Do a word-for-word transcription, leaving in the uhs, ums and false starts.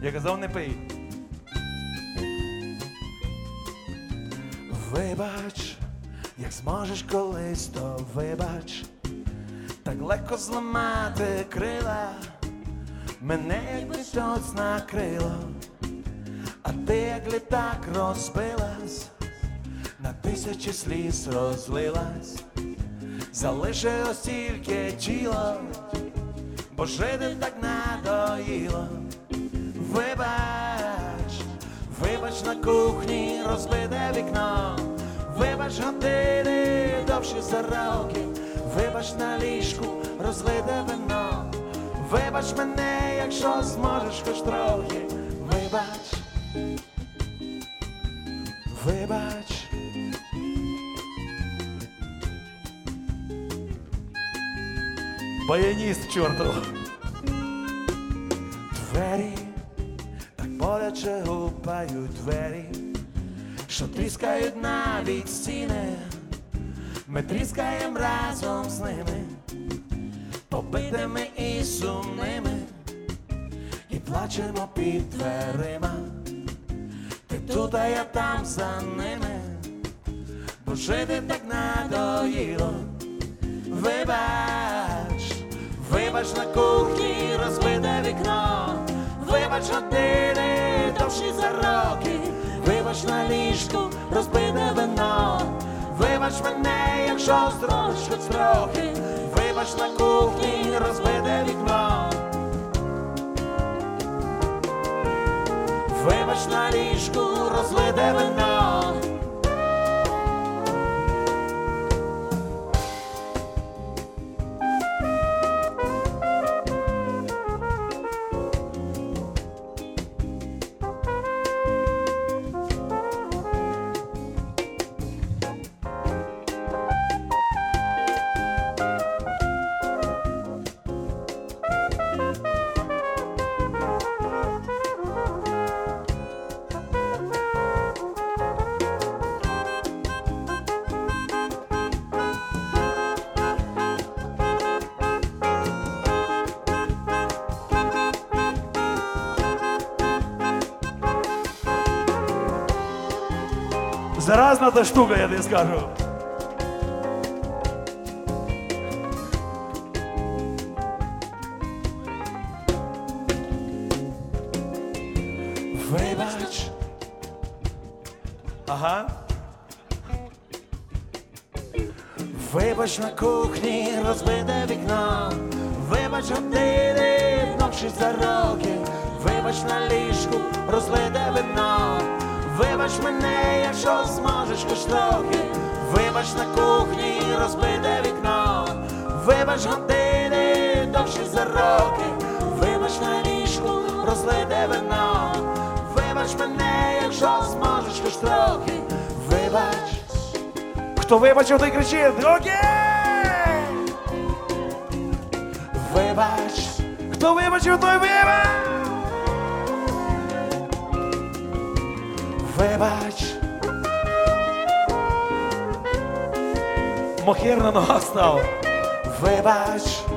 Я казав, не пий. Вибач, як зможеш колись, то вибач. Так легко зламати крила, мене як щось накрило, а ти як літак розбилась, на тисячі сліз розлилась, залишилось тільки тіло, бо жити так надоїло. Вибач, вибач на кухні розбите вікно, вибач години довші за роки, вибач на ліжку розлите вино, вибач мене, якщо зможеш хоч трохи. Вибач, вибач. Баяніст чортов. Двері так боляче гупають двері, що тріскають навіть стіни. Ми тріскаєм разом з ними, побитими і сумними, і плачемо під дверима. Ти тут, а я там за ними, бо жити так надоїло. Вибач, вибач на кухні розбите вікно, вибач години довші за роки, вибач на ліжку розбите вино, вибач мене, якщо зробиш хоч трохи, вибач на кухні розбите вікно, вибач на ліжку розлите вино. Заразна та штука, я тобі скажу. Вибач. Ага. Вибач на кухні розбите вікно, вибач години довші за роки, вибач на ліжку розлите вино, вибач мене, якщо зможеш хоч трохи, вибач на кухні розбите вікно, вибач години довші за роки, вибач на ліжку розлите вино, вибач мене, якщо зможеш хоч трохи, вибач. Хто вибачив, той кричить: окей! Вибач. Хто вибачив, той вибач. Вибач. Мохір на ногах став. Вибач.